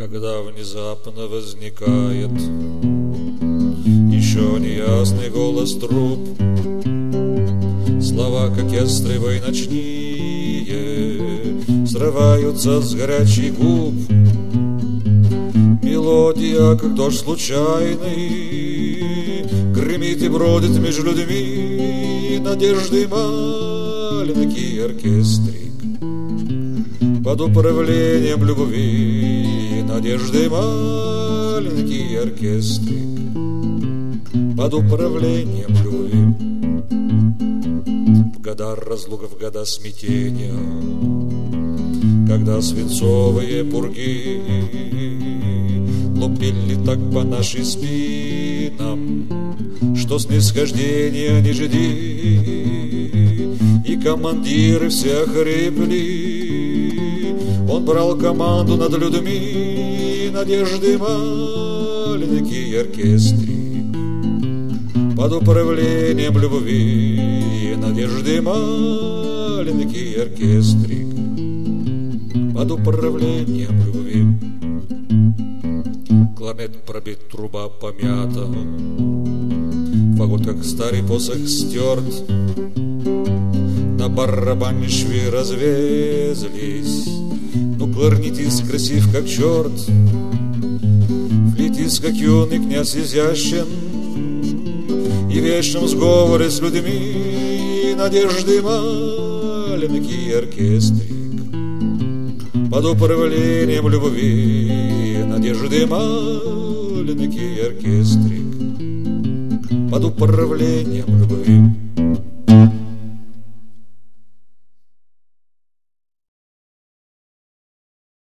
Когда внезапно возникает еще неясный голос труб, слова, как ястребы ночные, срываются с горячих губ. Мелодия, как дождь случайный, гремит и бродит между людьми. Надежды маленький оркестрик под управлением любви. Надежды маленький оркестрик под управлением любви. В года разлук, в года смятения, когда свинцовые пурги лупили так по нашим спинам, что снисхождения не жди, и командиры все хрипли. Он брал команду над людьми. Надежды маленький оркестрик под управлением любви. Надежды маленький оркестрик под управлением любви. Кларнет пробит, труба помята, фагот, как старый посох, стерт. На барабане швы развезлись, но кларнетист красив, как черт. Флейтист, как юный князь изящен, и в вечном сговоре с людьми. Надежды маленький оркестрик под управлением любви. Надежды маленький оркестрик под управлением любви.